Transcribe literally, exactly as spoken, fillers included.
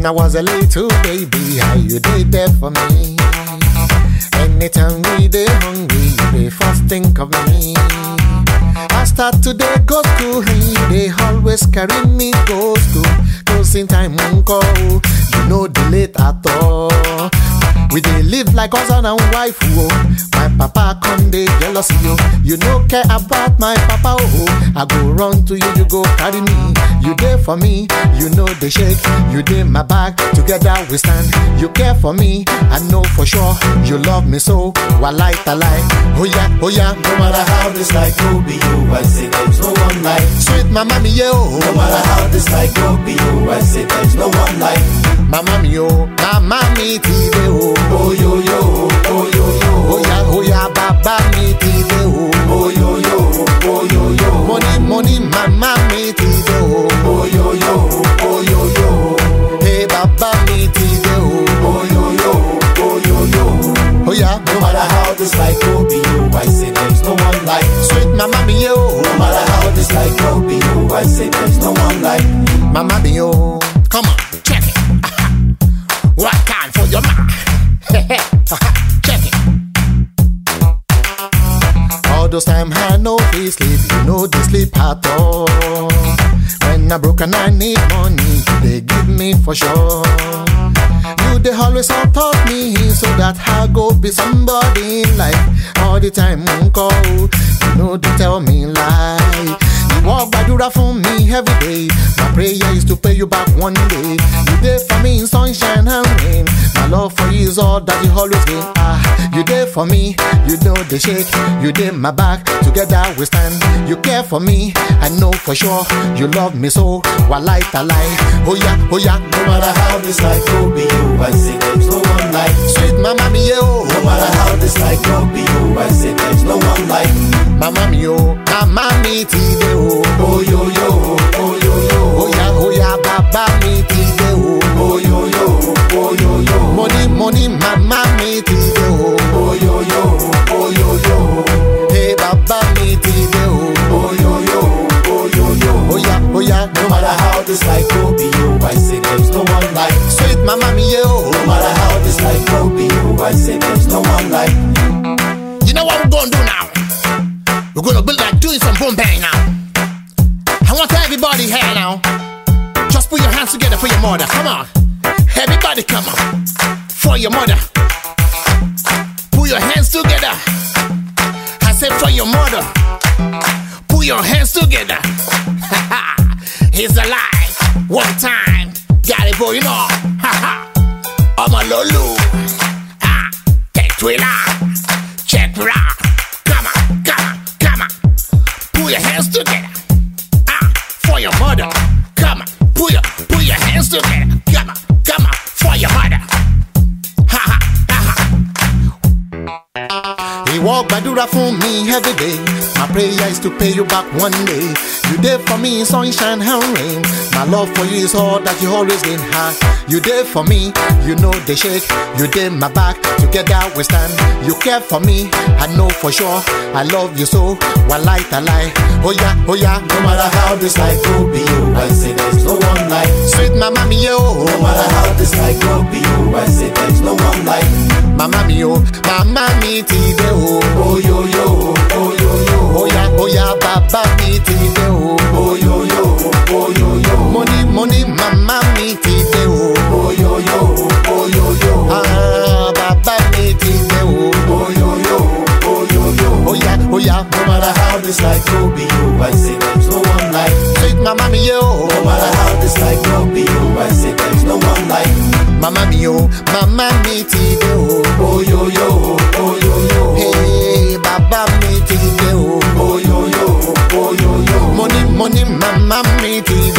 When I was a little baby, how you did there for me. Anytime we dey hungry, you dey first think of me. I start today go school, and you dey always carry me go school. Closing time won't go, you know delay at all. We dey live like husband and wife, oh. My papa come dey jealous you. You no care about my papa, oh. I go run to you, you go carry me. You there for me, you know they shake. You dey my back, together we stand. You care for me, I know for sure. You love me so, walai talai. Oh yeah, oh yeah. No matter how this life go be you, I say there's no one like. Sweet mama me yo. No matter how this life go be you, I say there's no one like. Mama me yo, mama me tide oh. Oh yo yo, oh yo yo. Oh yeah, oh yeah, baba me tide oh. Oh yo yo, oh yo yo. Money, money, mama me tide oh. Oh yo yo, oh yo yo. Hey baba me tide oh. Oh yo yo, oh yo yo. Oh yeah. No matter how this life go be you, I say there's no one like. Sweet mama me yo. No matter how this life go be you, I say there's no one like. Mama me yo. Come on, check it. What time for your ma? Check it. All those time I know they sleep, you know they sleep at all. When I broke and I need money, they give me for sure. You they always all taught me so that I go be somebody in life. All the time call, you know they tell me lie. You walk by Dura for me every day. My prayer is to pay you back one day. You there for me in sunshine and rain. My love for you is all that you always gain. Ah, you there for me, you know the shake. You there my back, together we stand. You care for me, I know for sure. You love me so, walai talai. Oh yeah, oh yeah. No matter how this life go be you, I say there's no one like. Sweet mama me yo. No matter how this life go be you, I say there's no one like. Mama me yo, mama me tide oh. Oh yo yo, oh yo yo. Oh yeah, oh yeah, baba me tide oh. Oh yo yo, oh yo yo. Money, money, mama me tide oh. Oh yo yo, oh yo yo. Hey baba me tide oh. Oh yo yo, oh yo yo. Oh yeah, oh yeah. No matter how this life go be you, I say there's no one like. Sweet mama me yo. No matter how this life go be you, I say there's no one like. You know what we're gonna do now? We're gonna build like doing some boom bang now. I want everybody here now. Just put your hands together for your mother. Come on. Everybody come on. For your mother. Put your hands together. I said for your mother. Put your hands together. He's alive. One time. Got it, boy, you know. I'm a Lulu. Ah, take Twitter. Check it out. Come on, come on, come on. Put your hands together. Ah, for your mother. Come on, put your, put your hands together. Come on, come on, for your mother. Ha ha, ha ha. He walk by Dura for me every day. My prayer is to pay you back one day. You there for me in sunshine and rain. My love for you is all that you always gain. Ha. You there for me, you know they shake. You there my back, together we stand. You care for me, I know for sure. I love you so, walai talai. Oh yeah, oh yeah. No matter how this life go be you, I say there's no one like. Sweet mama me yo. No matter how this life go be you, I say there's no one like. Mama me yo, mama me tide oh. Oh yo yo, oh yo yo. Oh yeah, oh yeah, baba me tide oh. Oh yo yo, oh yo yo. Money, money, mama me tide oh. Oh yo yo, oh yo yo. Ah, baba me tide oh. Oh yo yo, oh yo yo. Oh yeah, oh yeah. No matter how this life go be you, I say there's no one like. Sweet mama me yo. No matter how this life go be you, I say there's no one like. Mama me yo, mama me tide oh. Oh yo yo, oh yo yo. Hey, baba me tide oh. Oh yo yo, oh yo yo. Money, money, mama me tide